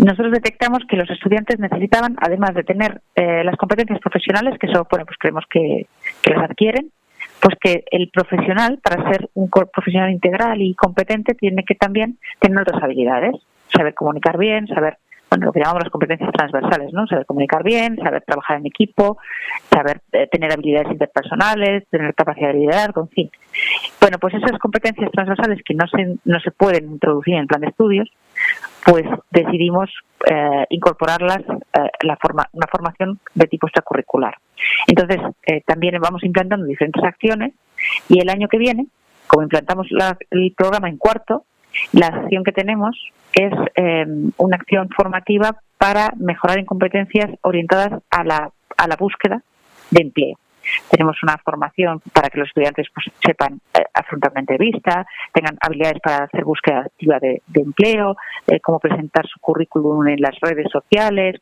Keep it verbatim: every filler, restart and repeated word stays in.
nosotros detectamos que los estudiantes necesitaban, además de tener eh, las competencias profesionales, que eso, bueno, pues creemos que, que las adquieren, pues que el profesional, para ser un profesional integral y competente, tiene que también tener otras habilidades, saber comunicar bien, saber, bueno, lo que llamamos las competencias transversales, ¿no? Saber comunicar bien, saber trabajar en equipo, saber eh, tener habilidades interpersonales, tener capacidad de liderazgo, en fin. Bueno, pues esas competencias transversales que no se, no se pueden introducir en el plan de estudios, pues decidimos eh, incorporarlas eh, la forma, una formación de tipo extracurricular. Entonces, eh, también vamos implantando diferentes acciones y el año que viene, como implantamos la, el programa en cuarto, la acción que tenemos es eh, una acción formativa para mejorar en competencias orientadas a la, a la búsqueda de empleo. Tenemos una formación para que los estudiantes pues, sepan eh, afrontar una entrevista, tengan habilidades para hacer búsqueda activa de, de empleo, eh, cómo presentar su currículum en las redes sociales,